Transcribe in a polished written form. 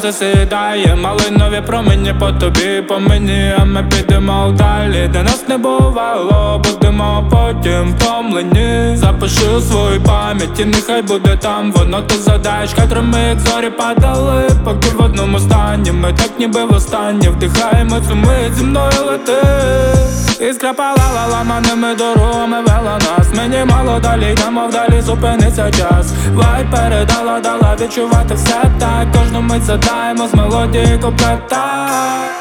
сонце сідає, малинові промені по тобі, по мені, а ми підемо далі, де нас не бувало, будемо потім втомлені. Запишу у своїй пам'яті, нехай буде там воно, ти задаєш кадрами, як зорі падали, поки в одному стані, ми так ніби востаннє вдихаємо цю мить, зі мною лети. Іскра палала ламаними дорогами вела нас, мені мало далі, йдемо вдалі, зупиниться час. Вайб передала, дала відчувати все так, кожну мить задаємо з мелодії куплета.